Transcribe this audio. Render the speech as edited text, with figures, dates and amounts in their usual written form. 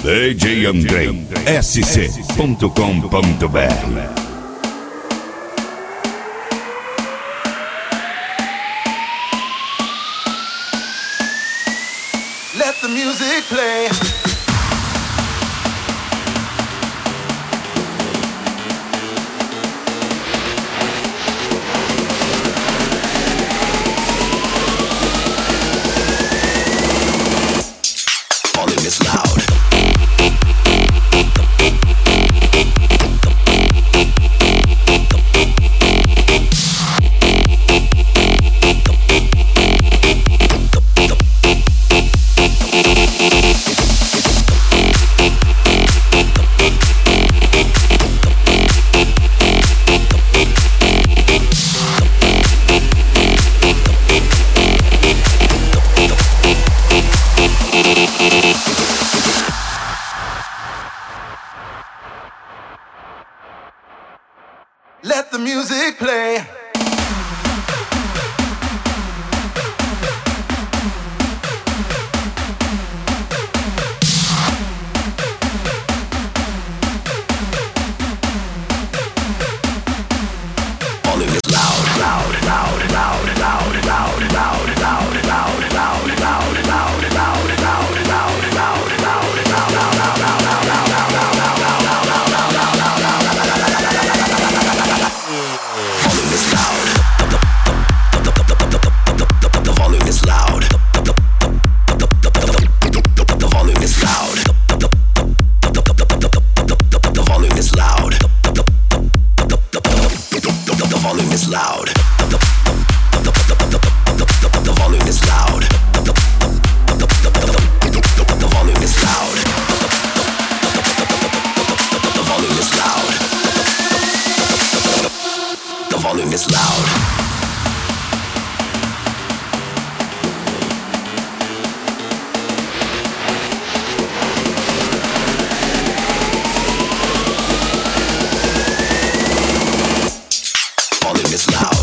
djandreisc.com.br. Let the music play. Volume is loud. Let the music play. Volume is loud, loud, loud, loud, loud, loud, loud, loud, loud, loud, loud, loud, loud, loud, loud, loud, volume is loud. The volume is loud. The volume is loud. The volume is loud. The volume is loud. The volume is loud. The volume is loud. The volume is loud. The volume is loud. Volume is loud.